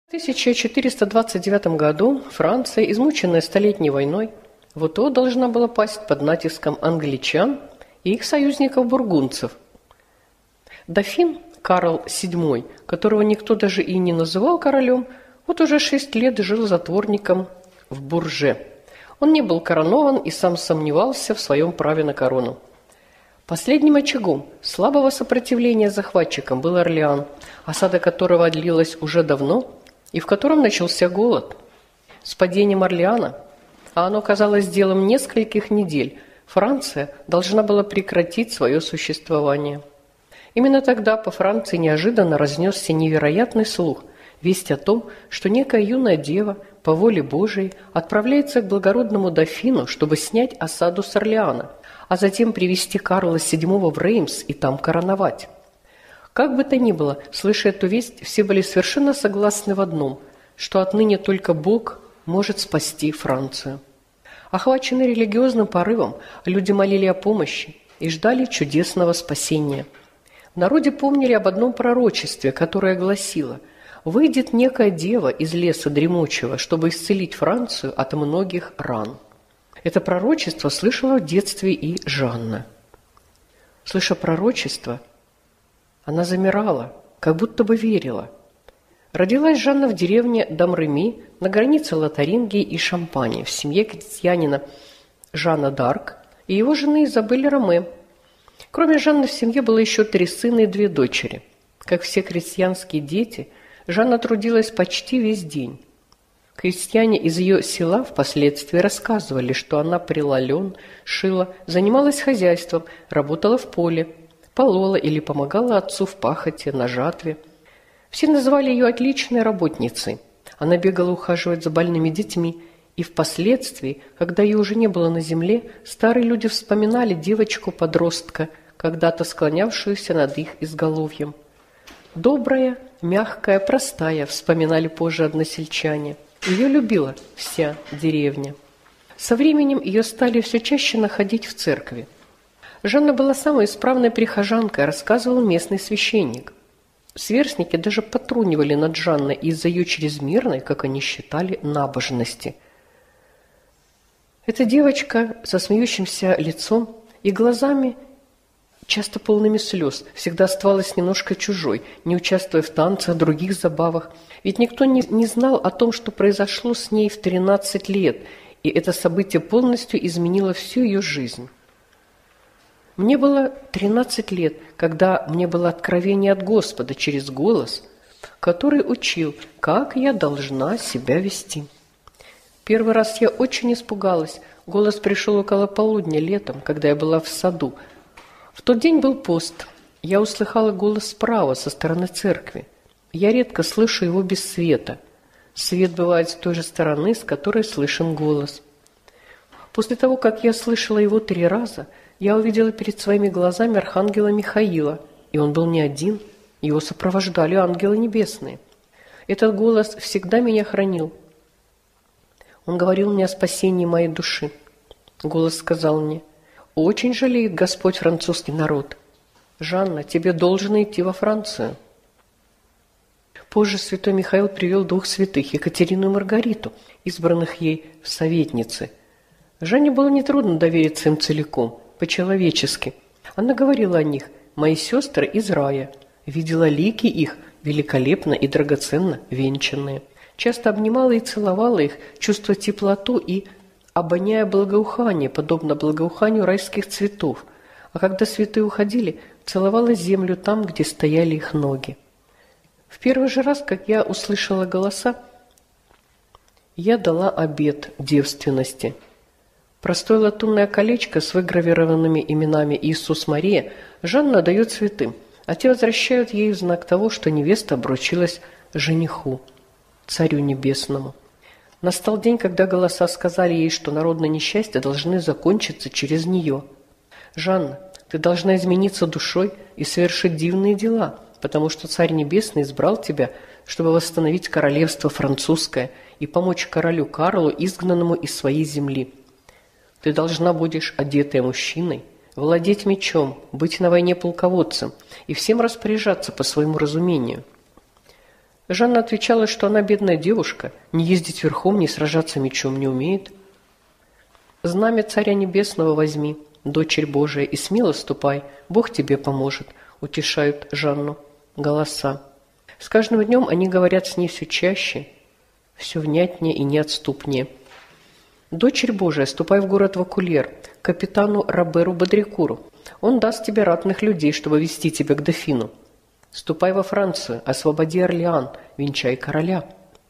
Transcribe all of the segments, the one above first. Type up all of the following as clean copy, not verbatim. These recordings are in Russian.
В 1429 году Франция, измученная Столетней войной, вот-вот должна была пасть под натиском англичан и их союзников-бургундцев. Дофин Карл VII, которого никто даже и не называл королем, вот уже 6 лет жил затворником в Бурже. Он не был коронован и сам сомневался в своем праве на корону. Последним очагом слабого сопротивления захватчикам был Орлеан, осада которого длилась уже давно и в котором начался голод. С падением Орлеана, а оно казалось делом нескольких недель, Франция должна была прекратить свое существование. Именно тогда по Франции неожиданно разнесся невероятный слух, весть о том, что некая юная дева по воле Божией отправляется к благородному дофину, чтобы снять осаду с Орлеана, а затем привести Карла VII в Реймс и там короновать. Как бы то ни было, слыша эту весть, все были совершенно согласны в одном, что отныне только Бог может спасти Францию. Охваченные религиозным порывом, люди молили о помощи и ждали чудесного спасения. В народе помнили об одном пророчестве, которое гласило: «Выйдет некая дева из леса дремучего, чтобы исцелить Францию от многих ран». Это пророчество слышала в детстве и Жанна. Слыша пророчество, она замирала, как будто бы верила. Родилась Жанна в деревне Дамреми на границе Лотарингии и Шампани в семье крестьянина Жана д'Арк и его жены Изабель Роме. Кроме Жанны в семье было еще 3 сына и 2 дочери. Как все крестьянские дети, Жанна трудилась почти весь день. Крестьяне из ее села впоследствии рассказывали, что она пряла лен, шила, занималась хозяйством, работала в поле, полола или помогала отцу в пахоте, на жатве. Все называли ее отличной работницей. Она бегала ухаживать за больными детьми, и впоследствии, когда ее уже не было на земле, старые люди вспоминали девочку-подростка, когда-то склонявшуюся над их изголовьем. «Добрая, мягкая, простая», — вспоминали позже односельчане. Ее любила вся деревня. Со временем ее стали все чаще находить в церкви. Жанна была самой исправной прихожанкой, рассказывал местный священник. Сверстники даже потрунивали над Жанной из-за ее чрезмерной, как они считали, набожности. Эта девочка со смеющимся лицом и глазами, часто полными слез, всегда оставалась немножко чужой, не участвуя в танцах, других забавах. Ведь никто не знал о том, что произошло с ней в 13 лет, и это событие полностью изменило всю ее жизнь. Мне было 13 лет, когда мне было откровение от Господа через голос, который учил, как я должна себя вести. Первый раз я очень испугалась. Голос пришел около полудня летом, когда я была в саду. В тот день был пост. Я услыхала голос справа, со стороны церкви. Я редко слышу его без света. Свет бывает с той же стороны, с которой слышен голос. После того, как я слышала его 3 раза, я увидела перед своими глазами архангела Михаила, и он был не один, его сопровождали ангелы небесные. Этот голос всегда меня хранил. Он говорил мне о спасении моей души. Голос сказал мне: «Очень жалеет Господь французский народ. Жанна, тебе должно идти во Францию». Позже святой Михаил привел 2 святых, Екатерину и Маргариту, избранных ей в советницы. Жанне было нетрудно довериться им целиком, по-человечески. Она говорила о них: «Мои сестры из рая», видела лики их, великолепно и драгоценно венчанные. Часто обнимала и целовала их, чувствуя теплоту и обоняя благоухание, подобно благоуханию райских цветов. А когда святые уходили, целовала землю там, где стояли их ноги. В первый же раз, как я услышала голоса, я дала обет девственности. Простое латунное колечко с выгравированными именами Иисус Мария Жанна дает святым, а те возвращают ей в знак того, что невеста обручилась жениху, Царю Небесному. Настал день, когда голоса сказали ей, что народные несчастья должны закончиться через нее. «Жанна, ты должна измениться душой и совершить дивные дела, потому что Царь Небесный избрал тебя, чтобы восстановить королевство французское и помочь королю Карлу, изгнанному из своей земли. Ты должна будешь, одетая мужчиной, владеть мечом, быть на войне полководцем и всем распоряжаться по своему разумению». Жанна отвечала, что она бедная девушка, ни ездить верхом, ни сражаться мечом не умеет. «Знамя Царя Небесного возьми, дочерь Божия, и смело ступай, Бог тебе поможет», — утешают Жанну голоса. С каждым днем они говорят с ней все чаще, все внятнее и неотступнее. «Дочерь Божия, ступай в город Вокулер, к капитану Роберу Бодрикуру. Он даст тебе ратных людей, чтобы вести тебя к дофину. Ступай во Францию, освободи Орлеан, венчай короля».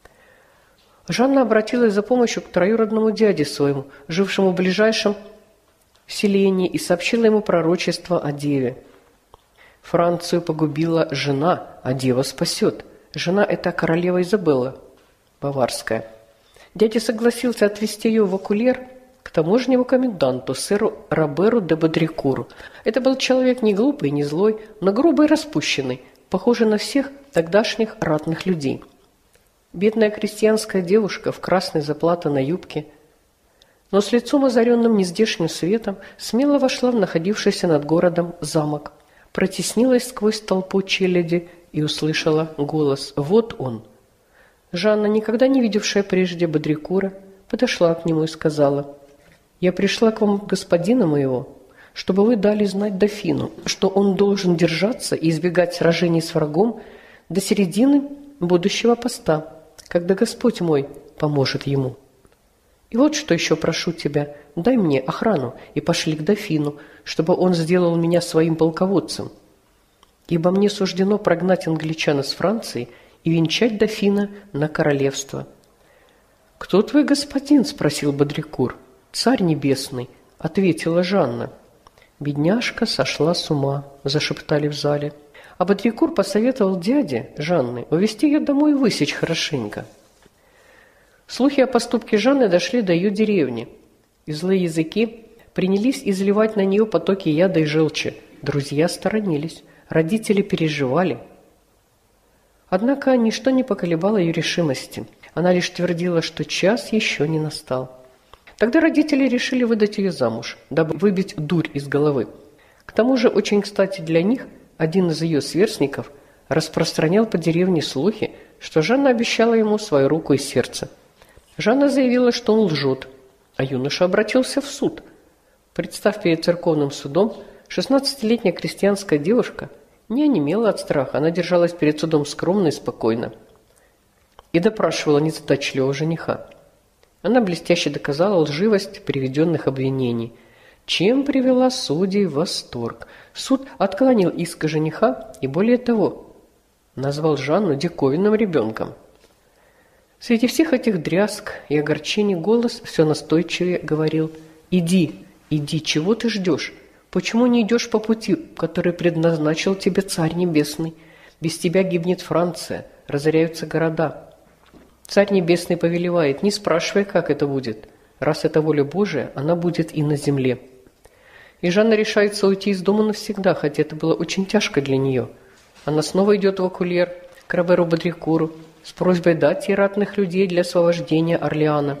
Жанна обратилась за помощью к троюродному дяде своему, жившему в ближайшем селении, и сообщила ему пророчество о деве. Францию погубила жена, а дева спасет. Жена – это королева Изабелла, баварская. Дядя согласился отвезти ее в Вокулер к тамошнему коменданту, сэру Роберу де Бодрикуру. Это был человек не глупый, не злой, но грубый и распущенный, похожий на всех тогдашних ратных людей. Бедная крестьянская девушка в красной заплатанной юбке, но с лицом озаренным нездешним светом, смело вошла в находившийся над городом замок, протеснилась сквозь толпу челяди и услышала голос «Вот он». Жанна, никогда не видевшая прежде Бодрикура, подошла к нему и сказала: «Я пришла к вам, господина моего, чтобы вы дали знать дофину, что он должен держаться и избегать сражений с врагом до середины будущего поста, когда Господь мой поможет ему. И вот что еще прошу тебя, дай мне охрану и пошли к дофину, чтобы он сделал меня своим полководцем. Ибо мне суждено прогнать англичан из Франции и венчать дофина на королевство». «Кто твой господин?» – спросил Бодрикур. «Царь небесный», – ответила Жанна. «Бедняжка сошла с ума», – зашептали в зале. А Бодрикур посоветовал дяде Жанны увезти ее домой и высечь хорошенько. Слухи о поступке Жанны дошли до ее деревни, и злые языки принялись изливать на нее потоки яда и желчи. Друзья сторонились, родители переживали. Однако ничто не поколебало ее решимости. Она лишь твердила, что час еще не настал. Тогда родители решили выдать ее замуж, дабы выбить дурь из головы. К тому же, очень кстати для них, один из ее сверстников распространял по деревне слухи, что Жанна обещала ему свою руку и сердце. Жанна заявила, что он лжет, а юноша обратился в суд. Представ перед церковным судом, 16-летняя крестьянская девушка не онемела от страха, она держалась перед судом скромно и спокойно и допрашивала незадачливого жениха. Она блестяще доказала лживость приведенных обвинений, чем привела судей в восторг. Суд отклонил иск жениха и, более того, назвал Жанну диковинным ребенком. Среди всех этих дрязг и огорчений голос все настойчивее говорил: «Иди, иди, чего ты ждешь? Почему не идешь по пути, который предназначил тебе Царь Небесный? Без тебя гибнет Франция, разоряются города. Царь Небесный повелевает, не спрашивай, как это будет. Раз это воля Божия, она будет и на земле». И Жанна решается уйти из дома навсегда, хотя это было очень тяжко для нее. Она снова идет в Вокулер, к Роберу Бодрикуру, с просьбой дать ей ратных людей для освобождения Орлеана.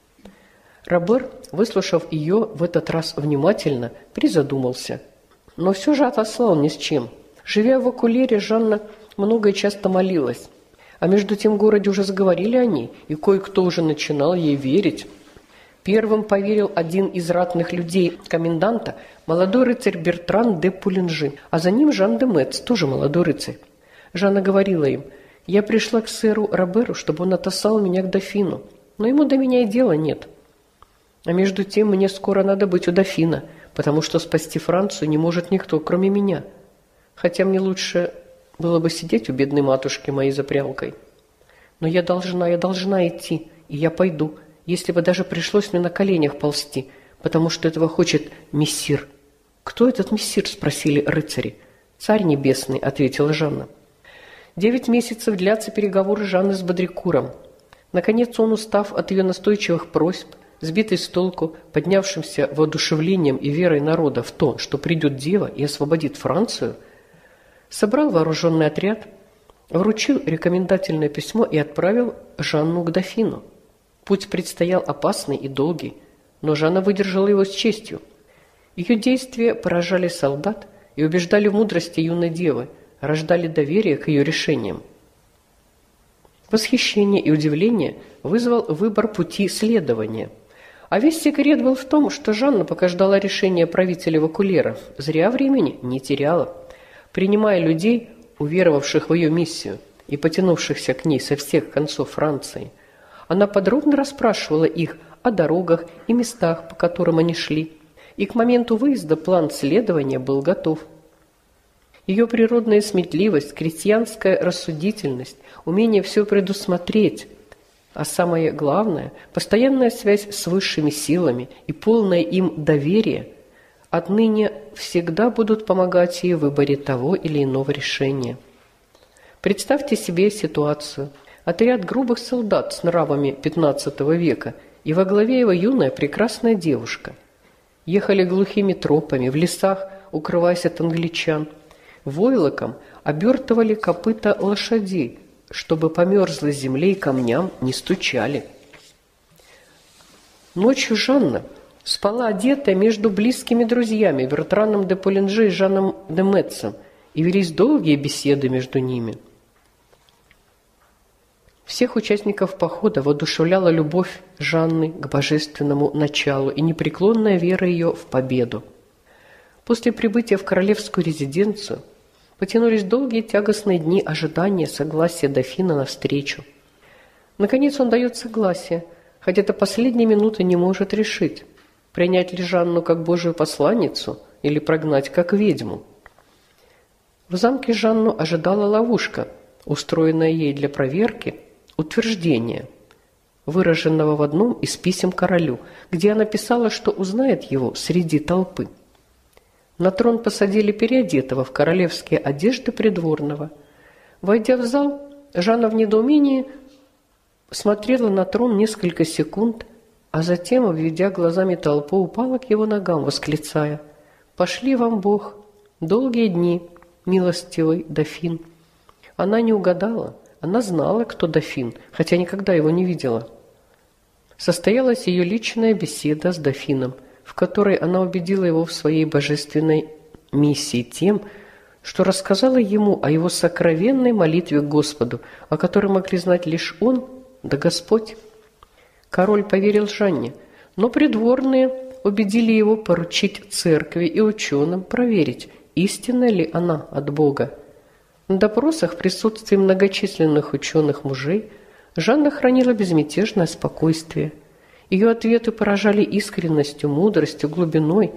Робер, выслушав ее в этот раз внимательно, призадумался, но все же отослал ни с чем. Живя в Вокулере, Жанна много и часто молилась, а между тем в городе уже заговорили о ней, и кое-кто уже начинал ей верить. Первым поверил один из ратных людей коменданта, молодой рыцарь Бертран де Пулинжи, а за ним Жан де Метц, тоже молодой рыцарь. Жанна говорила им: «Я пришла к сэру Роберу, чтобы он отослал меня к дофину, но ему до меня и дела нет. А между тем мне скоро надо быть у дофина, потому что спасти Францию не может никто, кроме меня. Хотя мне лучше было бы сидеть у бедной матушки моей за прялкой. Но я должна идти, и я пойду, если бы даже пришлось мне на коленях ползти, потому что этого хочет мессир». «Кто этот мессир?» – спросили рыцари. «Царь Небесный», – ответила Жанна. 9 месяцев длятся переговоры Жанны с Бодрикуром. Наконец он, устав от ее настойчивых просьб, сбитый с толку, поднявшимся воодушевлением и верой народа в то, что придет дева и освободит Францию, собрал вооруженный отряд, вручил рекомендательное письмо и отправил Жанну к дофину. Путь предстоял опасный и долгий, но Жанна выдержала его с честью. Ее действия поражали солдат и убеждали в мудрости юной девы, рождали доверие к ее решениям. Восхищение и удивление вызвал выбор пути следования. А весь секрет был в том, что Жанна, пока ждала решения правителя Вакулера, зря времени не теряла. Принимая людей, уверовавших в ее миссию и потянувшихся к ней со всех концов Франции, она подробно расспрашивала их о дорогах и местах, по которым они шли, и к моменту выезда план следования был готов. Ее природная сметливость, крестьянская рассудительность, умение все предусмотреть, а самое главное – постоянная связь с высшими силами и полное им доверие отныне всегда будут помогать ей в выборе того или иного решения. Представьте себе ситуацию. Отряд грубых солдат с нравами XV века, и во главе его юная прекрасная девушка. Ехали глухими тропами, в лесах, укрываясь от англичан. Войлоком обертывали копыта лошадей, чтобы по мерзлой земле и камням не стучали. Ночью Жанна спала одетая между близкими друзьями Бертраном де Полинже и Жаном де Метцем, и велись долгие беседы между ними. Всех участников похода воодушевляла любовь Жанны к божественному началу и непреклонная вера ее в победу. После прибытия в королевскую резиденцию потянулись долгие тягостные дни ожидания согласия дофина на встречу. Наконец он дает согласие, хотя до последней минуты не может решить, принять ли Жанну как Божию посланницу или прогнать как ведьму. В замке Жанну ожидала ловушка, устроенная ей для проверки утверждения, выраженного в одном из писем королю, где она писала, что узнает его среди толпы. На трон посадили переодетого в королевские одежды придворного. Войдя в зал, Жанна в недоумении смотрела на трон несколько секунд, а затем, обведя глазами толпу, упала к его ногам, восклицая: «Пошли вам Бог! Долгие дни, милостивый дофин!» Она не угадала, она знала, кто дофин, хотя никогда его не видела. Состоялась ее личная беседа с дофином, в которой она убедила его в своей божественной миссии тем, что рассказала ему о его сокровенной молитве к Господу, о которой могли знать лишь он да Господь. Король поверил Жанне, но придворные убедили его поручить церкви и ученым проверить, истинна ли она от Бога. На допросах в присутствии многочисленных ученых-мужей Жанна хранила безмятежное спокойствие. Ее ответы поражали искренностью, мудростью, глубиной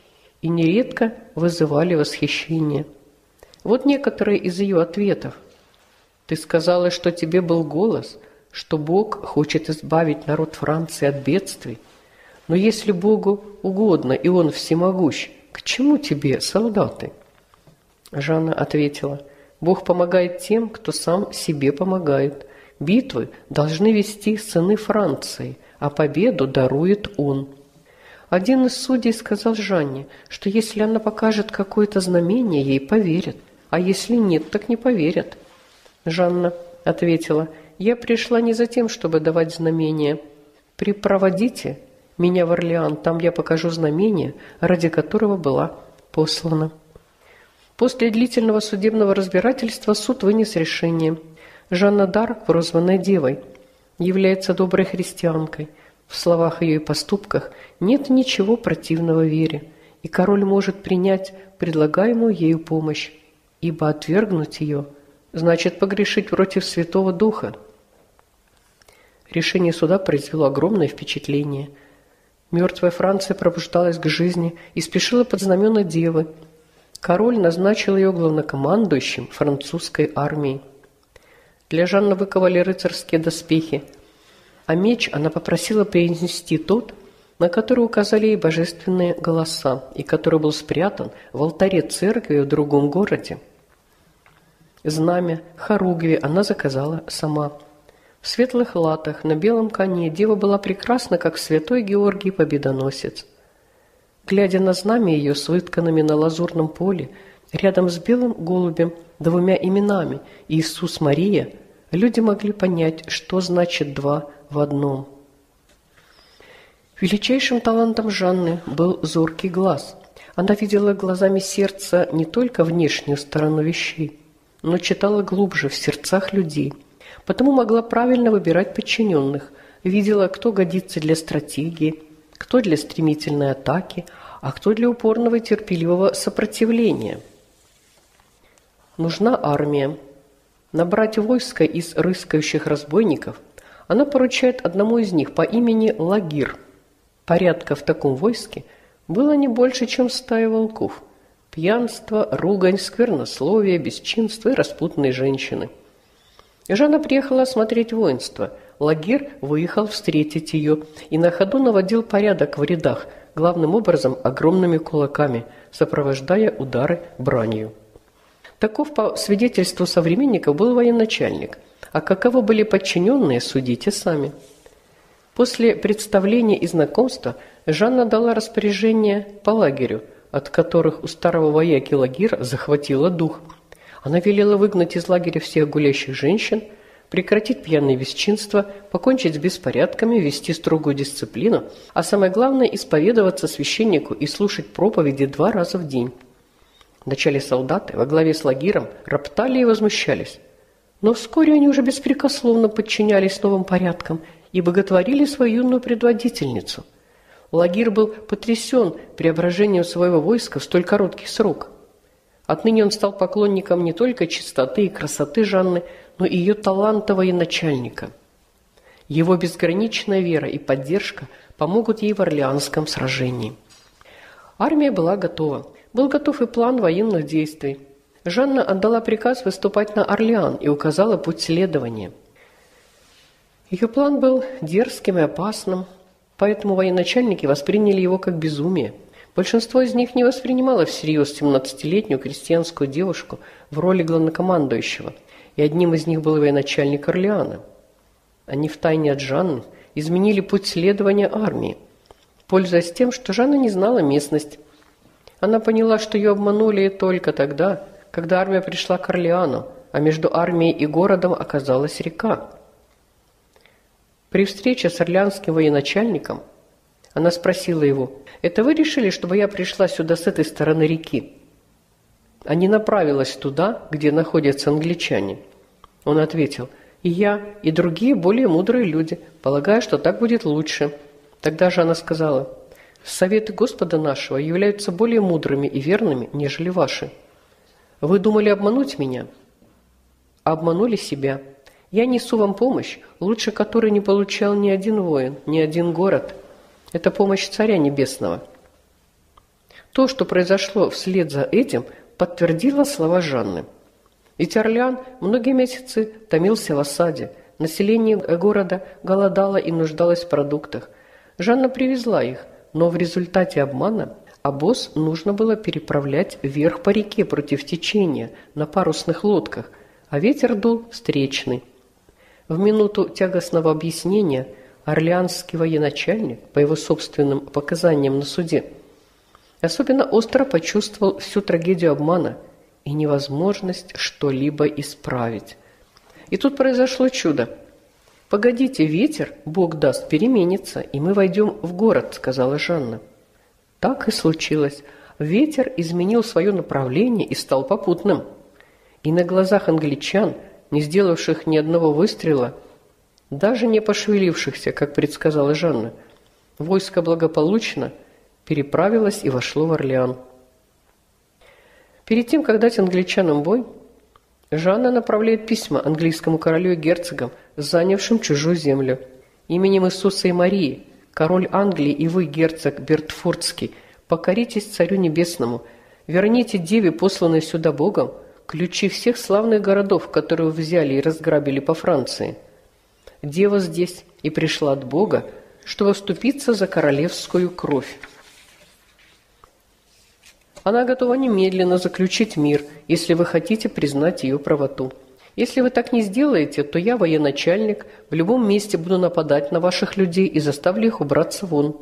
и нередко вызывали восхищение. Вот некоторые из ее ответов. «Ты сказала, что тебе был голос, что Бог хочет избавить народ Франции от бедствий. Но если Богу угодно, и Он всемогущ, к чему тебе солдаты?» Жанна ответила: «Бог помогает тем, кто сам себе помогает. Битвы должны вести сыны Франции, а победу дарует Он». Один из судей сказал Жанне, что если она покажет какое-то знамение, ей поверят, а если нет, так не поверят. Жанна ответила: «Я пришла не за тем, чтобы давать знамения. Припроводите меня в Орлеан, там я покажу знамение, ради которого была послана». После длительного судебного разбирательства суд вынес решение. Жанна д'Арк, прозванная Девой, является доброй христианкой. В словах ее и поступках нет ничего противного вере, и король может принять предлагаемую ею помощь, ибо отвергнуть ее значит погрешить против Святого Духа. Решение суда произвело огромное впечатление. Мертвая Франция пробуждалась к жизни и спешила под знамена Девы. Король назначил ее главнокомандующим французской армией. Для Жанны выковали рыцарские доспехи, а меч она попросила принести тот, на который указали ей божественные голоса, и который был спрятан в алтаре церкви в другом городе. Знамя, хоругви она заказала сама. В светлых латах, на белом коне Дева была прекрасна, как святой Георгий Победоносец. Глядя на знамя ее с вытканными на лазурном поле, рядом с белым голубем, двумя именами Иисус Мария, люди могли понять, что значит два в одном. Величайшим талантом Жанны был зоркий глаз. Она видела глазами сердца не только внешнюю сторону вещей, но читала глубже в сердцах людей Потому могла правильно выбирать подчиненных, видела, кто годится для стратегии, кто для стремительной атаки, а кто для упорного и терпеливого сопротивления. Нужна армия. Набрать войско из рыскающих разбойников она поручает одному из них по имени Лагир. Порядка в таком войске было не больше, чем стая волков. Пьянство, ругань, сквернословие, бесчинство и распутные женщины. Жанна приехала осмотреть воинство. Лагир выехал встретить ее и на ходу наводил порядок в рядах, главным образом огромными кулаками, сопровождая удары бранью. Таков, по свидетельству современников, был военачальник, а каковы были подчиненные, судите сами. После представления и знакомства Жанна дала распоряжение по лагерю, от которых у старого вояки Лагира захватило дух. Она велела выгнать из лагеря всех гулящих женщин, прекратить пьяное бесчинство, покончить с беспорядками, вести строгую дисциплину, а самое главное – исповедоваться священнику и слушать проповеди 2 раза в день. Вначале солдаты во главе с Лагиром роптали и возмущались, но вскоре они уже беспрекословно подчинялись новым порядкам и боготворили свою юную предводительницу. Лагир был потрясен преображением своего войска в столь короткий срок. Отныне он стал поклонником не только чистоты и красоты Жанны, но и ее таланта военачальника. Его безграничная вера и поддержка помогут ей в Орлеанском сражении. Армия была готова. Был готов и план военных действий. Жанна отдала приказ выступать на Орлеан и указала путь следования. Ее план был дерзким и опасным, поэтому военачальники восприняли его как безумие. Большинство из них не воспринимало всерьез 17-летнюю крестьянскую девушку в роли главнокомандующего, и одним из них был военачальник Орлеана. Они втайне от Жанны изменили путь следования армии, пользуясь тем, что Жанна не знала местность. Она поняла, что ее обманули только тогда, когда армия пришла к Орлеану, а между армией и городом оказалась река. При встрече с орлеанским военачальником она спросила его: «Это вы решили, чтобы я пришла сюда с этой стороны реки, а не направилась туда, где находятся англичане?» Он ответил: «И я, и другие более мудрые люди, полагаю, что так будет лучше». Тогда же она сказала: «Советы Господа нашего являются более мудрыми и верными, нежели ваши. Вы думали обмануть меня? Обманули себя. Я несу вам помощь, лучше которой не получал ни один воин, ни один город. Это помощь Царя Небесного». То, что произошло вслед за этим, подтвердило слова Жанны. Ведь Орлеан многие месяцы томился в осаде, население города голодало и нуждалось в продуктах. Жанна привезла их, но в результате обмана обоз нужно было переправлять вверх по реке против течения на парусных лодках, а ветер дул встречный. В минуту тягостного объяснения орлеанский военачальник, по его собственным показаниям на суде, особенно остро почувствовал всю трагедию обмана и невозможность что-либо исправить. И тут произошло чудо. «Погодите, ветер, Бог даст, переменится, и мы войдем в город», — сказала Жанна. Так и случилось. Ветер изменил свое направление и стал попутным. И на глазах англичан, не сделавших ни одного выстрела, даже не пошевелившихся, как предсказала Жанна, войско благополучно переправилось и вошло в Орлеан. Перед тем, как дать англичанам бой, Жанна направляет письма английскому королю и герцогам, занявшим чужую землю. Именем Иисуса и Марии, король Англии и вы, герцог Бертфордский, покоритесь Царю Небесному, верните деве, посланной сюда Богом, ключи всех славных городов, которые вы взяли и разграбили по Франции. Дева здесь и пришла от Бога, чтобы вступиться за королевскую кровь. Она готова немедленно заключить мир, если вы хотите признать ее правоту. Если вы так не сделаете, то я, военачальник, в любом месте буду нападать на ваших людей и заставлю их убраться вон».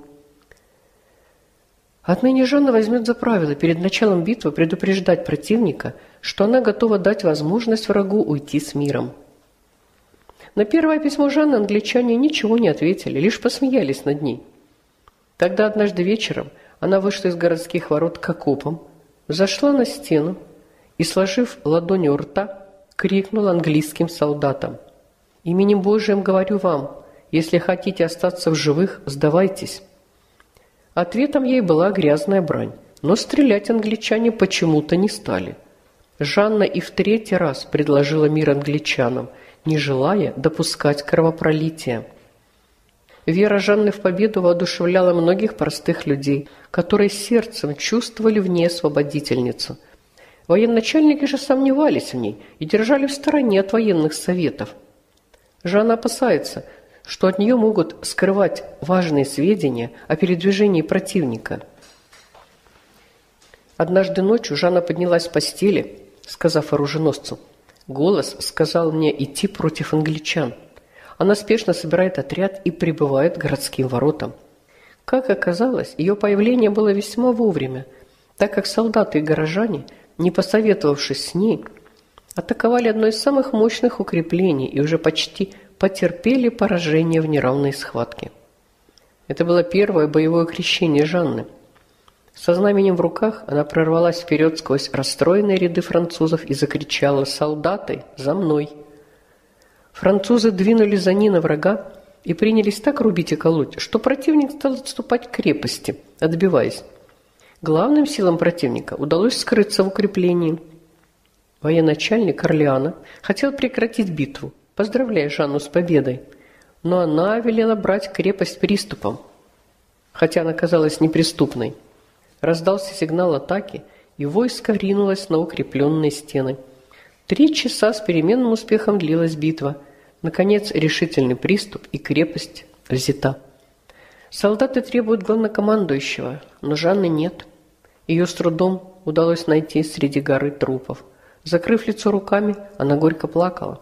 Отныне Жанна возьмет за правило перед началом битвы предупреждать противника, что она готова дать возможность врагу уйти с миром. На первое письмо Жанны англичане ничего не ответили, лишь посмеялись над ней. Тогда однажды вечером она вышла из городских ворот к окопам, взошла на стену и, сложив ладони у рта, крикнула английским солдатам: Именем Божиим говорю вам, если хотите остаться в живых, сдавайтесь». Ответом ей была грязная брань, но стрелять англичане почему-то не стали. Жанна и в третий раз предложила мир англичанам, не желая допускать кровопролития. Вера Жанны в победу воодушевляла многих простых людей, которые сердцем чувствовали в ней освободительницу. Военачальники же сомневались в ней и держали в стороне от военных советов. Жанна опасается, что от нее могут скрывать важные сведения о передвижении противника. Однажды ночью Жанна поднялась с постели, сказав оруженосцу: «Голос сказал мне идти против англичан». Она спешно собирает отряд и прибывает к городским воротам. Как оказалось, ее появление было весьма вовремя, так как солдаты и горожане, не посоветовавшись с ней, атаковали одно из самых мощных укреплений и уже почти потерпели поражение в неравной схватке. Это было первое боевое крещение Жанны. Со знаменем в руках она прорвалась вперед сквозь расстроенные ряды французов и закричала: «Солдаты, за мной!». Французы двинули за ней на врага и принялись так рубить и колоть, что противник стал отступать к крепости, отбиваясь. Главным силам противника удалось скрыться в укреплении. Военачальник Орлеана хотел прекратить битву, поздравляя Жанну с победой, но она велела брать крепость приступом, хотя она казалась неприступной. Раздался сигнал атаки, и войско ринулось на укрепленные стены. 3 часа с переменным успехом длилась битва. Наконец, решительный приступ, и крепость взята. Солдаты требуют главнокомандующего, но Жанны нет. Ее с трудом удалось найти среди горы трупов. Закрыв лицо руками, она горько плакала.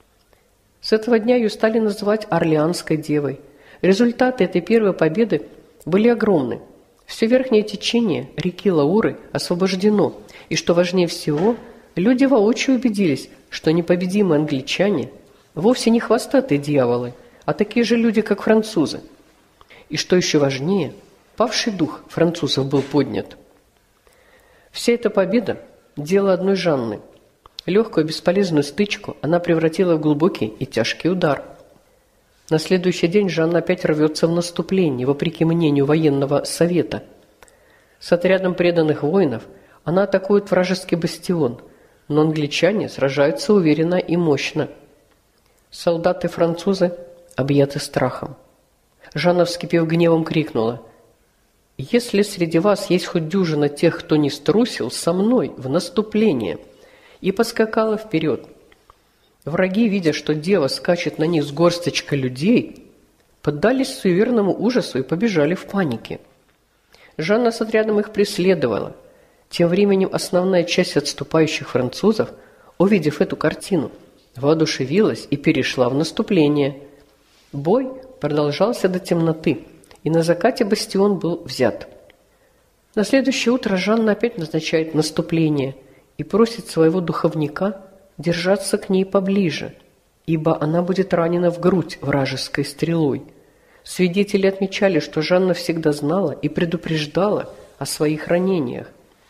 С этого дня ее стали называть Орлеанской девой. Результаты этой первой победы были огромны. Все верхнее течение реки Лауры освобождено, и, что важнее всего, люди воочию убедились, что непобедимые англичане вовсе не хвостатые дьяволы, а такие же люди, как французы. И, что еще важнее, павший дух французов был поднят. Вся эта победа – дело одной Жанны. Легкую бесполезную стычку она превратила в глубокий и тяжкий удар. На следующий день Жанна опять рвется в наступление, вопреки мнению военного совета. С отрядом преданных воинов она атакует вражеский бастион, но англичане сражаются уверенно и мощно. Солдаты-французы объяты страхом. Жанна, вскипев гневом, крикнула: «Если среди вас есть хоть дюжина тех, кто не струсил, со мной в наступление!» И поскакала вперед. Враги, видя, что дева скачет на них с горсточкой людей, поддались суеверному ужасу и побежали в панике. Жанна с отрядом их преследовала. Тем временем основная часть отступающих французов, увидев эту картину, воодушевилась и перешла в наступление. Бой продолжался до темноты, и на закате бастион был взят. На следующее утро Жанна опять назначает наступление и просит своего духовника держаться к ней поближе, ибо она будет ранена в грудь вражеской стрелой. Свидетели отмечали, что Жанна всегда знала и предупреждала о своих ранениях.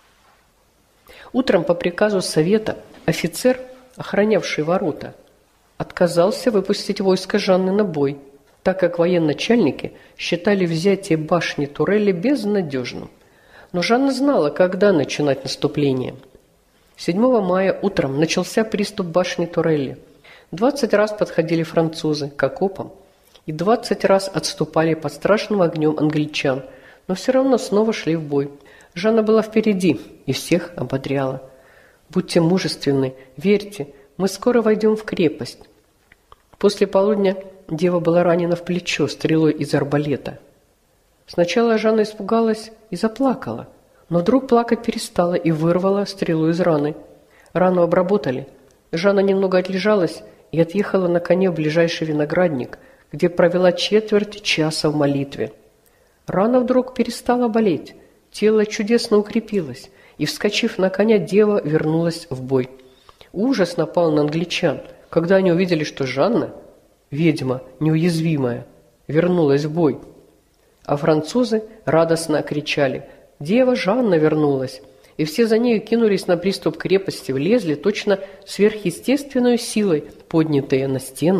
Утром по приказу совета офицер, охранявший ворота, отказался выпустить войско Жанны на бой, так как военачальники считали взятие башни Турелли безнадежным. Но Жанна знала, когда начинать наступление. 7 мая утром начался приступ башни Турелли. 20 раз подходили французы к окопам и 20 раз отступали под страшным огнем англичан, но все равно снова шли в бой. Жанна была впереди и всех ободряла: «Будьте мужественны, верьте, мы скоро войдем в крепость». После полудня дева была ранена в плечо стрелой из арбалета. Сначала Жанна испугалась и заплакала, но вдруг плакать перестала и вырвала стрелу из раны. Рану обработали. Жанна немного отлежалась и отъехала на коне в ближайший виноградник, где провела четверть часа в молитве. Рана вдруг перестала болеть, тело чудесно укрепилось, и, вскочив на коня, дева вернулась в бой. Ужас напал на англичан, когда они увидели, что Жанна, ведьма неуязвимая, вернулась в бой. А французы радостно кричали: «Дева Жанна вернулась!» И все за нею кинулись на приступ крепости, влезли точно сверхъестественной силой, поднятые на стену,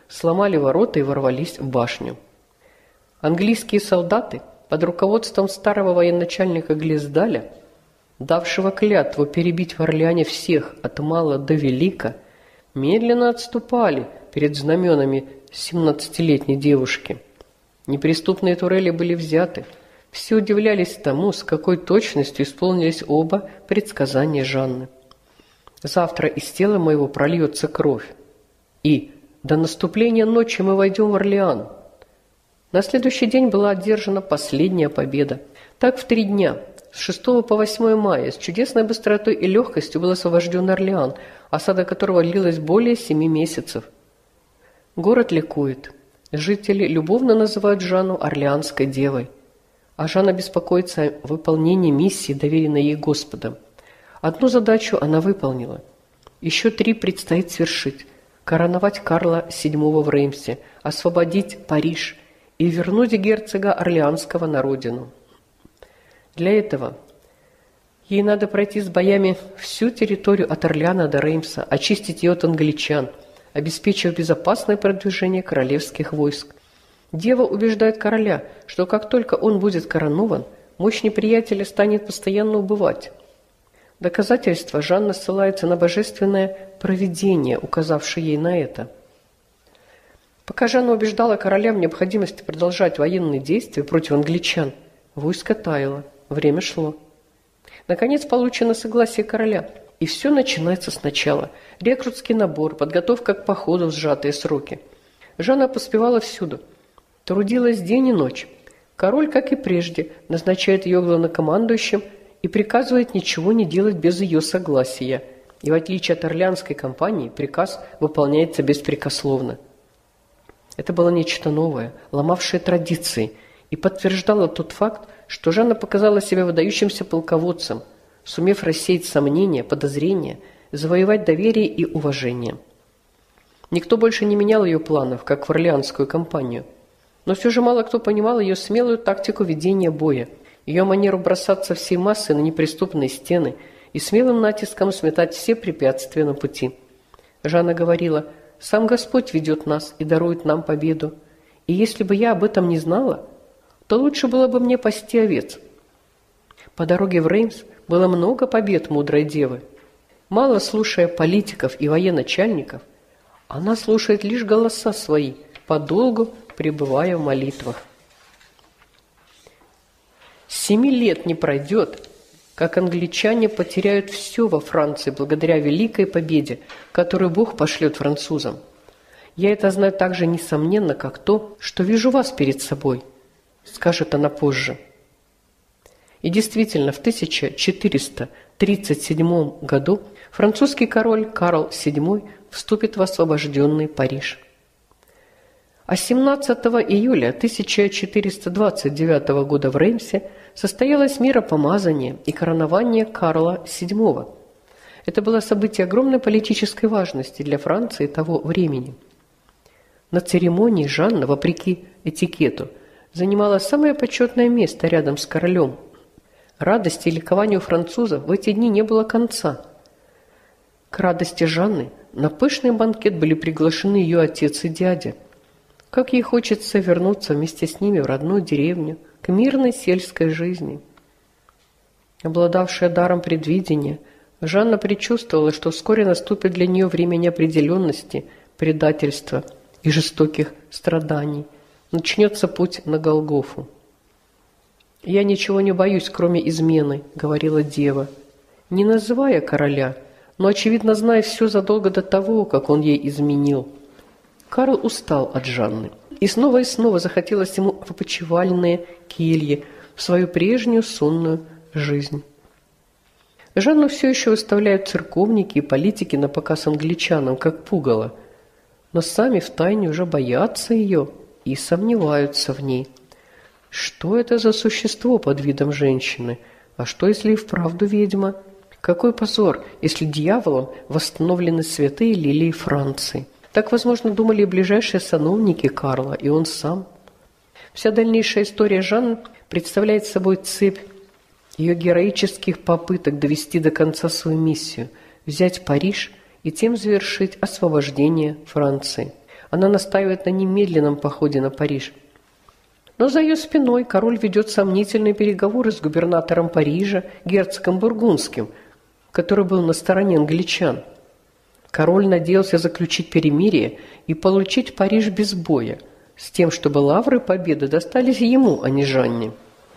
сломали ворота и ворвались в башню. Английские солдаты под руководством старого военачальника Глиздаля, давшего клятву перебить в Орлеане всех от мала до велика, медленно отступали перед знаменами 17-летней девушки. Неприступные турели были взяты. Все удивлялись тому, с какой точностью исполнились оба предсказания Жанны. «Завтра из тела моего прольется кровь, и до наступления ночи мы войдем в Орлеан». На следующий день была одержана последняя победа. Так в 3 дня, с 6 по 8 мая, с чудесной быстротой и легкостью был освобожден Орлеан, осада которого длилась более 7 месяцев. Город ликует. Жители любовно называют Жанну Орлеанской девой. А Жанна беспокоится о выполнении миссии, доверенной ей Господом. Одну задачу она выполнила. Еще 3 предстоит свершить. Короновать Карла VII в Реймсе, освободить Париж и вернуть герцога Орлеанского на родину. Для этого ей надо пройти с боями всю территорию от Орлеана до Реймса, очистить ее от англичан, обеспечив безопасное продвижение королевских войск. Дева убеждает короля, что как только он будет коронован, мощь неприятеля станет постоянно убывать. Доказательство Жанна ссылается на божественное провидение, указавшее ей на это. Пока Жанна убеждала короля в необходимости продолжать военные действия против англичан, войско таяло, время шло. Наконец получено согласие короля, и все начинается сначала. Рекрутский набор, подготовка к походу в сжатые сроки. Жанна поспевала всюду. Трудилась день и ночь. Король, как и прежде, назначает ее главнокомандующим и приказывает ничего не делать без ее согласия. И в отличие от Орлеанской кампании, приказ выполняется беспрекословно. Это было нечто новое, ломавшее традиции, и подтверждало тот факт, что Жанна показала себя выдающимся полководцем, сумев рассеять сомнения, подозрения, завоевать доверие и уважение. Никто больше не менял ее планов, как в Орлеанскую кампанию. Но все же мало кто понимал ее смелую тактику ведения боя, ее манеру бросаться всей массой на неприступные стены и смелым натиском сметать все препятствия на пути. Жанна говорила: «Сам Господь ведет нас и дарует нам победу, и если бы я об этом не знала, то лучше было бы мне пасти овец». По дороге в Реймс было много побед мудрой девы. Мало слушая политиков и военачальников, она слушает лишь голоса свои, подолгу пребывая в молитвах. 7 лет не пройдет, как англичане потеряют все во Франции благодаря великой победе, которую Бог пошлет французам. Я это знаю так же несомненно, как то, что вижу вас перед собой, скажет она позже. И действительно, в 1437 году французский король Карл VII вступит в освобожденный Париж. А 17 июля 1429 года в Реймсе состоялось миропомазание и коронование Карла VII. Это было событие огромной политической важности для Франции того времени. На церемонии Жанна, вопреки этикету, занимала самое почетное место рядом с королем. Радости и ликованию французов в эти дни не было конца. К радости Жанны на пышный банкет были приглашены ее отец и дядя. Как ей хочется вернуться вместе с ними в родную деревню, к мирной сельской жизни. Обладавшая даром предвидения, Жанна предчувствовала, что вскоре наступит для нее время неопределенности, предательства и жестоких страданий. Начнется путь на Голгофу. «Я ничего не боюсь, кроме измены», — говорила дева, не называя короля, но, очевидно, зная все задолго до того, как он ей изменил. Карл устал от Жанны, и снова захотелось ему в опочивальные кельи, в свою прежнюю сонную жизнь. Жанну все еще выставляют церковники и политики на показ англичанам, как пугало, но сами втайне уже боятся ее и сомневаются в ней. Что это за существо под видом женщины? А что, если и вправду ведьма? Какой позор, если дьяволом восстановлены святые лилии Франции. Так, возможно, думали и ближайшие сановники Карла, и он сам. Вся дальнейшая история Жанны представляет собой цепь ее героических попыток довести до конца свою миссию, взять Париж и тем завершить освобождение Франции. Она настаивает на немедленном походе на Париж. Но за ее спиной король ведет сомнительные переговоры с губернатором Парижа, герцогом Бургундским, который был на стороне англичан. Король надеялся заключить перемирие и получить Париж без боя, с тем, чтобы лавры победы достались ему, а не Жанне.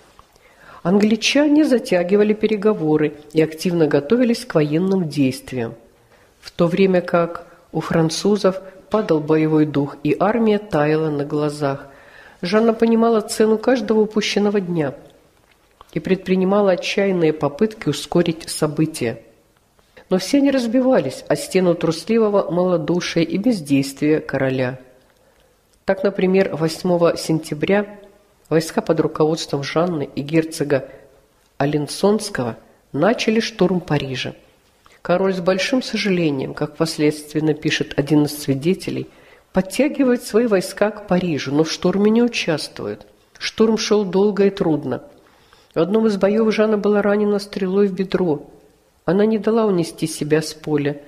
Англичане затягивали переговоры и активно готовились к военным действиям, в то время как у французов падал боевой дух и армия таяла на глазах. Жанна понимала цену каждого упущенного дня и предпринимала отчаянные попытки ускорить события. Но все они разбивались о стену трусливого малодушия и бездействия короля. Так, например, 8 сентября войска под руководством Жанны и герцога Аленсонского начали штурм Парижа. Король с большим сожалением, как впоследствии напишет один из свидетелей, подтягивает свои войска к Парижу, но в штурме не участвует. Штурм шел долго и трудно. В одном из боев Жанна была ранена стрелой в бедро. Она не дала унести себя с поля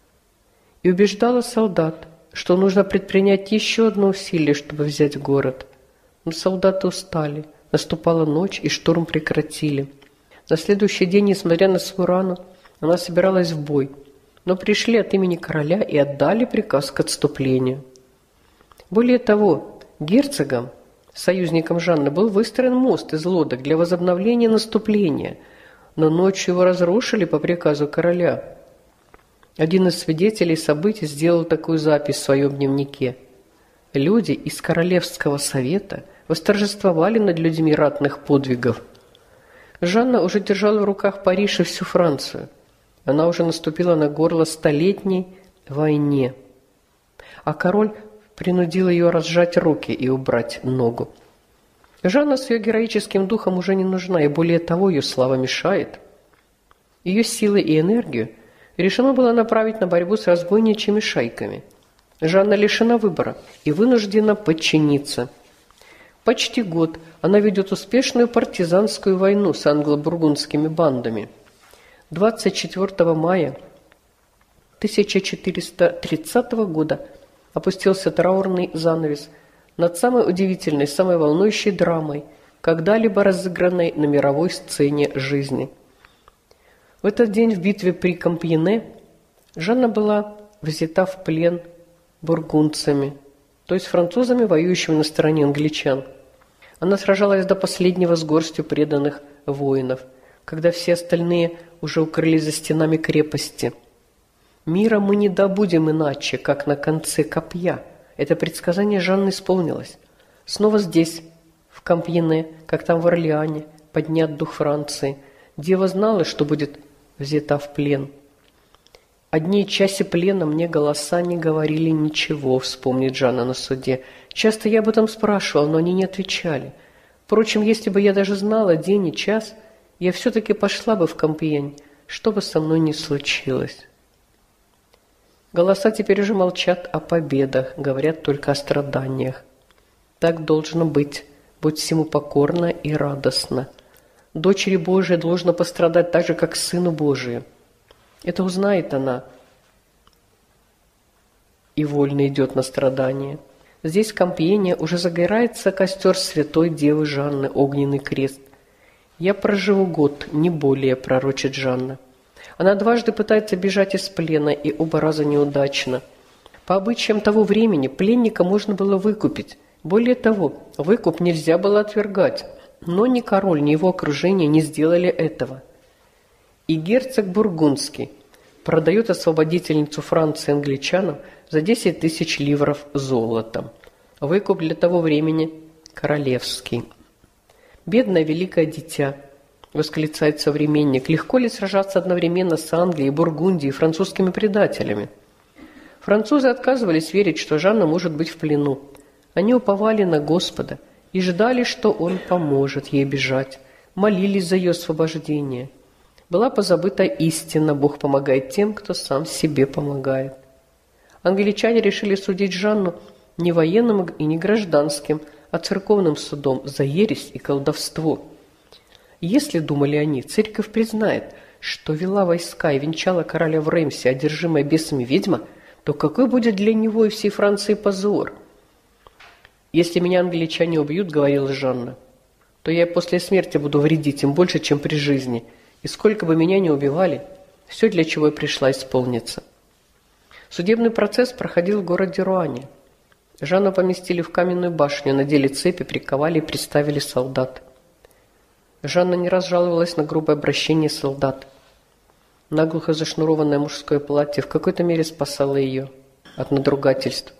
и убеждала солдат, что нужно предпринять еще одно усилие, чтобы взять город. Но солдаты устали. Наступала ночь, и штурм прекратили. На следующий день, несмотря на свою рану, она собиралась в бой, но пришли от имени короля и отдали приказ к отступлению. Более того, герцогом, союзником Жанны, был выстроен мост из лодок для возобновления наступления, но ночью его разрушили по приказу короля. Один из свидетелей событий сделал такую запись в своем дневнике. Люди из Королевского совета восторжествовали над людьми ратных подвигов. Жанна уже держала в руках Париж и всю Францию. Она уже наступила на горло столетней войне. А король принудил ее разжать руки и убрать ногу. Жанна с ее героическим духом уже не нужна, и более того, ее слава мешает. Ее силы и энергию решено было направить на борьбу с разбойничьими шайками. Жанна лишена выбора и вынуждена подчиниться. Почти год она ведет успешную партизанскую войну с англо-бургундскими бандами. 24 мая 1430 года опустился траурный занавес над самой удивительной, самой волнующей драмой, когда-либо разыгранной на мировой сцене жизни. В этот день в битве при Компьене Жанна была взята в плен бургундцами, то есть французами, воюющими на стороне англичан. Она сражалась до последнего с горстью преданных воинов, когда все остальные уже укрылись за стенами крепости. «Мира мы не добудем иначе, как на конце копья». Это предсказание Жанны исполнилось. Снова здесь, в Компьене, как там в Орлеане, поднят дух Франции. Дева знала, что будет взята в плен. «О дне и часе плена мне голоса не говорили ничего», — вспомнит Жанна на суде. «Часто я об этом спрашивал, но они не отвечали. Впрочем, если бы я даже знала день и час, я все-таки пошла бы в Компьень, что бы со мной ни случилось». Голоса теперь уже молчат о победах, говорят только о страданиях. Так должно быть, будь всему покорна и радостна. Дочери Божией должно пострадать так же, как Сыну Божию. Это узнает она и вольно идет на страдания. Здесь, в Компьене, уже загорается костер святой Девы Жанны, огненный крест. «Я проживу год, не более», — пророчит Жанна. Она дважды пытается бежать из плена, и оба раза неудачно. По обычаям того времени пленника можно было выкупить. Более того, выкуп нельзя было отвергать. Но ни король, ни его окружение не сделали этого. И герцог Бургундский продает освободительницу Франции англичанам за 10 тысяч ливров золотом. Выкуп для того времени королевский. «Бедное великое дитя», — восклицает современник, — «легко ли сражаться одновременно с Англией, Бургундией и французскими предателями?» Французы отказывались верить, что Жанна может быть в плену. Они уповали на Господа и ждали, что Он поможет ей бежать, молились за ее освобождение. Была позабыта истина: Бог помогает тем, кто сам себе помогает. Англичане решили судить Жанну не военным и не гражданским, а церковным судом за ересь и колдовство. Если, думали они, церковь признает, что вела войска и венчала короля в Реймсе одержимая бесами ведьма, то какой будет для него и всей Франции позор? «Если меня англичане убьют, — говорила Жанна, — то я после смерти буду вредить им больше, чем при жизни, и сколько бы меня ни убивали, все, для чего я пришла, исполнится». Судебный процесс проходил в городе Руане. Жанну поместили в каменную башню, надели цепи, приковали и приставили солдат. Жанна не раз жаловалась на грубое обращение солдат. Наглухо зашнурованное мужское платье в какой-то мере спасало ее от надругательств.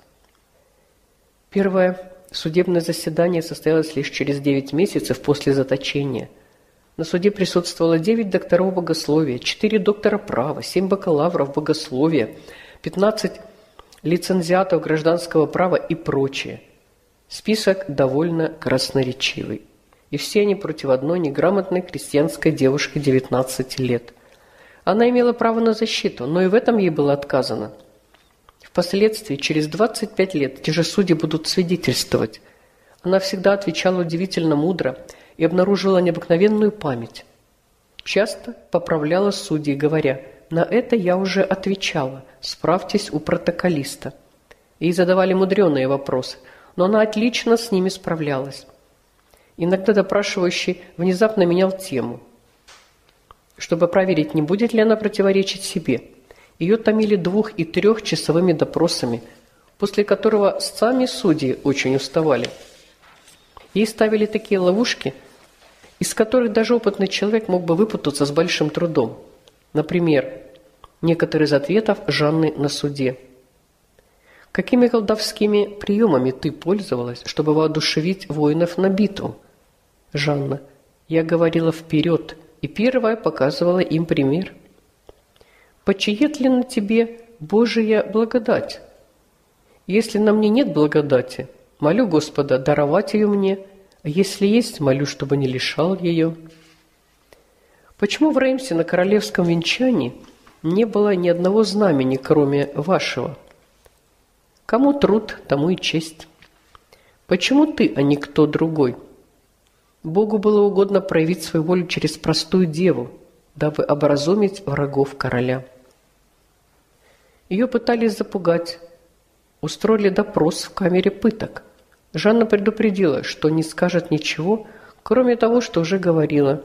Первое судебное заседание состоялось лишь через 9 месяцев после заточения. На суде присутствовало 9 докторов богословия, 4 доктора права, 7 бакалавров богословия, 15 лицензиатов гражданского права и прочее. Список довольно красноречивый. И все они против одной неграмотной крестьянской девушки 19 лет. Она имела право на защиту, но и в этом ей было отказано. Впоследствии, через 25 лет, те же судьи будут свидетельствовать. Она всегда отвечала удивительно мудро и обнаружила необыкновенную память. Часто поправляла судей, говоря: «На это я уже отвечала, справьтесь у протоколиста». Ей задавали мудреные вопросы, но она отлично с ними справлялась. Иногда допрашивающий внезапно менял тему, чтобы проверить, не будет ли она противоречить себе. Ее томили 2- и 3-часовыми допросами, после которого сами судьи очень уставали. Ей ставили такие ловушки, из которых даже опытный человек мог бы выпутаться с большим трудом. Например, некоторые из ответов Жанны на суде. «Какими колдовскими приемами ты пользовалась, чтобы воодушевить воинов на битву?» Жанна: «Я говорила вперед, и первая показывала им пример». «Почиет ли на тебе Божия благодать? Если на мне нет благодати, молю Господа даровать ее мне, а если есть, молю, чтобы не лишал ее». «Почему в Реймсе на королевском венчании не было ни одного знамени, кроме вашего? Кому труд, тому и честь. Почему ты, а не кто другой? Богу было угодно проявить свою волю через простую деву, дабы образумить врагов короля». Ее пытались запугать, устроили допрос в камере пыток. Жанна предупредила, что не скажет ничего, кроме того, что уже говорила.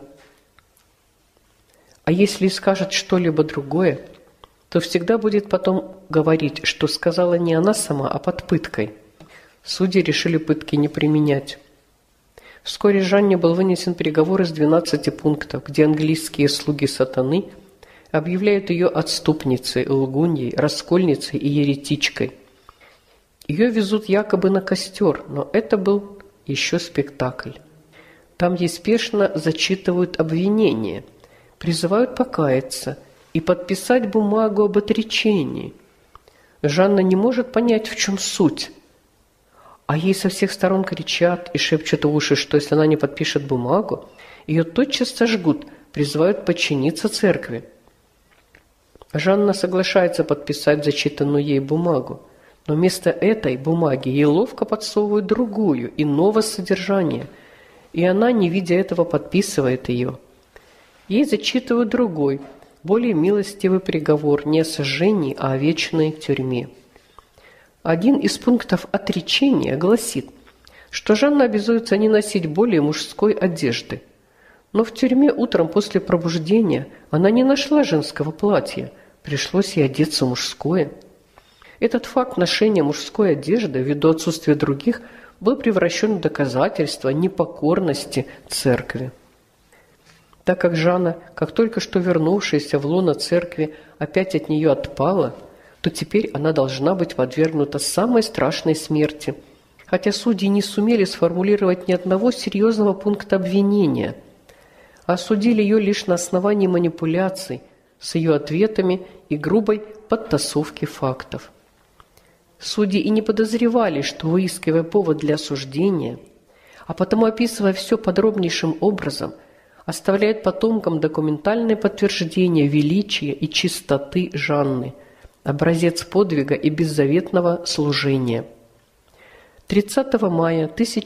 А если скажет что-либо другое, то всегда будет потом говорить, что сказала не она сама, а под пыткой. Судьи решили пытки не применять. Вскоре Жанне был вынесен приговор из 12 пунктов, где английские слуги сатаны объявляют ее отступницей, лгуньей, раскольницей и еретичкой. Ее везут якобы на костер, но это был еще спектакль. Там ей спешно зачитывают обвинения, призывают покаяться и подписать бумагу об отречении. Жанна не может понять, в чем суть. А ей со всех сторон кричат и шепчут в уши, что если она не подпишет бумагу, ее тотчас сожгут, призывают подчиниться церкви. Жанна соглашается подписать зачитанную ей бумагу, но вместо этой бумаги ей ловко подсовывают другую, иного содержания, и она, не видя этого, подписывает ее. Ей зачитывают другой, более милостивый приговор не о сожжении, а о вечной тюрьме. Один из пунктов отречения гласит, что Жанна обязуется не носить более мужской одежды. Но в тюрьме утром после пробуждения она не нашла женского платья, пришлось ей одеться мужское. Этот факт ношения мужской одежды, ввиду отсутствия других, был превращен в доказательство непокорности церкви. Так как Жанна, как только что вернувшаяся в лоно церкви, опять от нее отпала, то теперь она должна быть подвергнута самой страшной смерти, хотя судьи не сумели сформулировать ни одного серьезного пункта обвинения, а осудили ее лишь на основании манипуляций с ее ответами и грубой подтасовки фактов. Судьи и не подозревали, что, выискивая повод для осуждения, а потому описывая все подробнейшим образом, оставляют потомкам документальное подтверждение величия и чистоты Жанны, образец подвига и беззаветного служения. 30 мая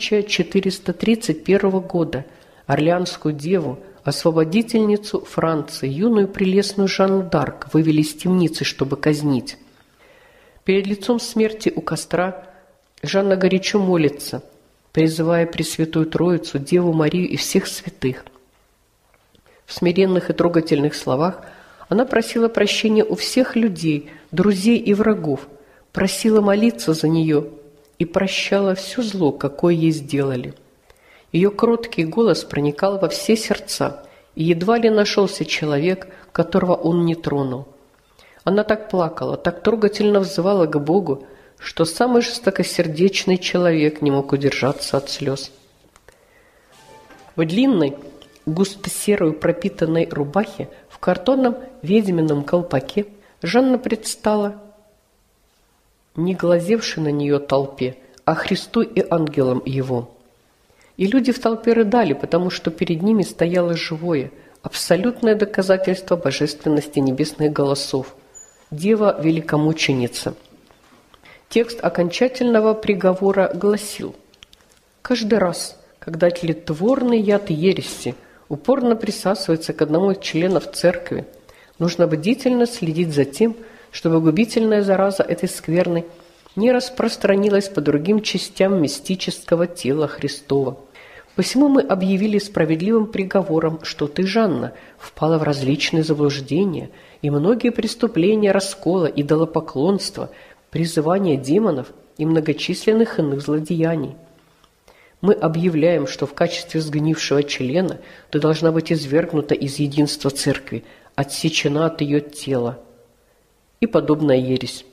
1431 года Орлеанскую деву, освободительницу Франции, юную прелестную Жанну д'Арк, вывели из темницы, чтобы казнить. Перед лицом смерти у костра Жанна горячо молится, призывая Пресвятую Троицу, Деву Марию и всех святых. В смиренных и трогательных словах она просила прощения у всех людей, друзей и врагов, просила молиться за нее и прощала все зло, какое ей сделали. Ее кроткий голос проникал во все сердца, и едва ли нашелся человек, которого он не тронул. Она так плакала, так трогательно взывала к Богу, что самый жестокосердечный человек не мог удержаться от слез. В длинной, густо-серой пропитанной рубахе, в картонном ведьмином колпаке Жанна предстала не глазевшей на нее толпе, а Христу и ангелам его. И люди в толпе рыдали, потому что перед ними стояло живое, абсолютное доказательство божественности небесных голосов – Дева-великомученица. Текст окончательного приговора гласил: «Каждый раз, когда тлетворный яд ереси упорно присасывается к одному из членов церкви, нужно бдительно следить за тем, чтобы губительная зараза этой скверны не распространилась по другим частям мистического тела Христова. Посему мы объявили справедливым приговором, что ты, Жанна, впала в различные заблуждения, и многие преступления раскола, идолопоклонства, призывания демонов и многочисленных иных злодеяний. Мы объявляем, что в качестве сгнившего члена ты должна быть извергнута из единства церкви, отсечена от ее тела». И подобная ересь.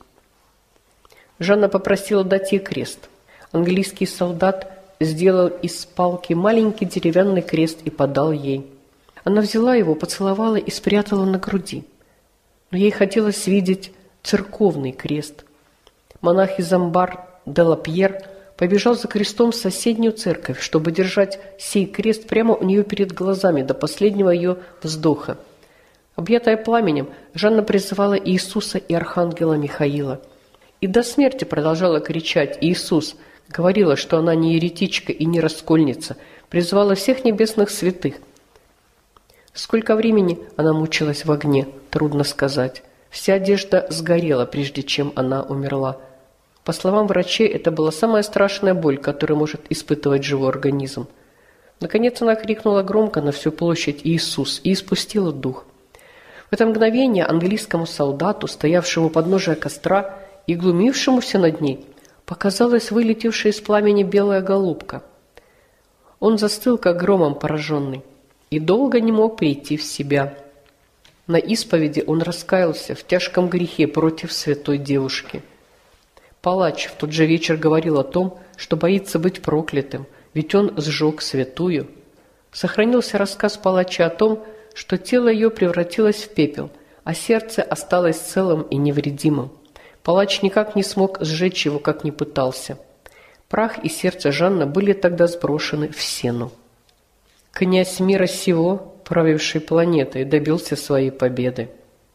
Жанна попросила дать ей крест. Английский солдат сделал из палки маленький деревянный крест и подал ей. Она взяла его, поцеловала и спрятала на груди. Но ей хотелось видеть церковный крест. Монах из Амбар-де-ла-Пьер побежал за крестом в соседнюю церковь, чтобы держать сей крест прямо у нее перед глазами до последнего ее вздоха. Объятая пламенем, Жанна призывала Иисуса и архангела Михаила. И до смерти продолжала кричать «Иисус!», говорила, что она не еретичка и не раскольница, призывала всех небесных святых. Сколько времени она мучилась в огне, трудно сказать. Вся одежда сгорела, прежде чем она умерла. По словам врачей, это была самая страшная боль, которую может испытывать живой организм. Наконец она крикнула громко на всю площадь «Иисус!» и испустила дух. В это мгновение английскому солдату, стоявшему у подножия костра и глумившемуся над ней, показалась вылетевшая из пламени белая голубка. Он застыл, как громом пораженный, и долго не мог прийти в себя. На исповеди он раскаялся в тяжком грехе против святой девушки. Палач в тот же вечер говорил о том, что боится быть проклятым, ведь он сжег святую. Сохранился рассказ палача о том, что тело ее превратилось в пепел, а сердце осталось целым и невредимым. Палач никак не смог сжечь его, как ни пытался. Прах и сердце Жанны были тогда сброшены в сену. Князь мира сего, правивший планетой, добился своей победы.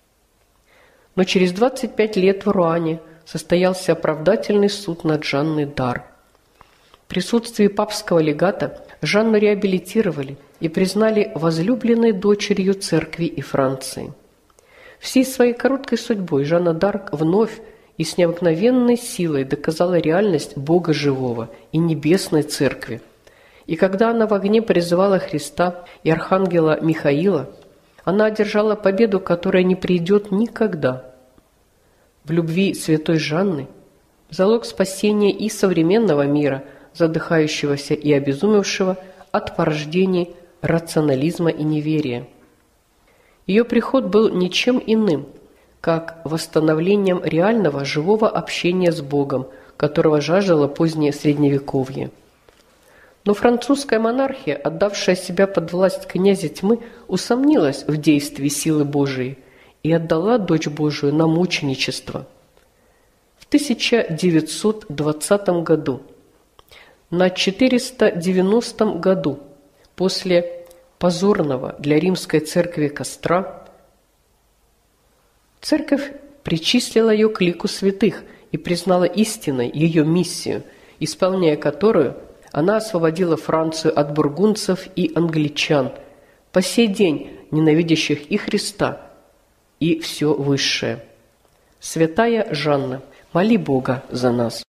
Но через 25 лет в Руане состоялся оправдательный суд над Жанной Дар. В присутствии папского легата Жанну реабилитировали и признали возлюбленной дочерью церкви и Франции. Всей своей короткой судьбой Жанна д'Арк вновь и с необыкновенной силой доказала реальность Бога живого и небесной церкви. И когда она в огне призывала Христа и архангела Михаила, она одержала победу, которая не придет никогда. В любви святой Жанны залог спасения и современного мира, задыхающегося и обезумевшего от порождений рационализма и неверия. Ее приход был ничем иным, как восстановлением реального живого общения с Богом, которого жаждало позднее Средневековье. Но французская монархия, отдавшая себя под власть князя тьмы, усомнилась в действии силы Божией и отдала дочь Божию на мученичество. В 1920 году, на 490 году после позорного для римской церкви костра, церковь причислила ее к лику святых и признала истинной ее миссию, исполняя которую она освободила Францию от бургундцев и англичан, по сей день ненавидящих и Христа, и все высшее. Святая Жанна, Моли Бога за нас.